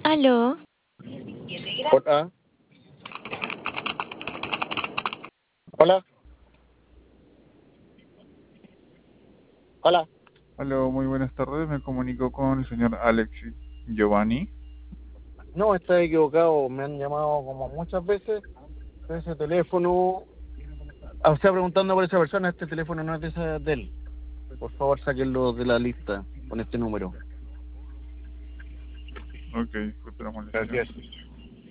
Aló, Hola, hola, hola. Hola, muy buenas tardes. Me comunico con el señor Alexis Giovanni. No, está equivocado. Me han llamado como muchas veces de ese teléfono. O sea, preguntando por esa persona, este teléfono no es de él. Por favor, sáquenlo de la lista con este número. Ok, disculpe la molestia. Gracias.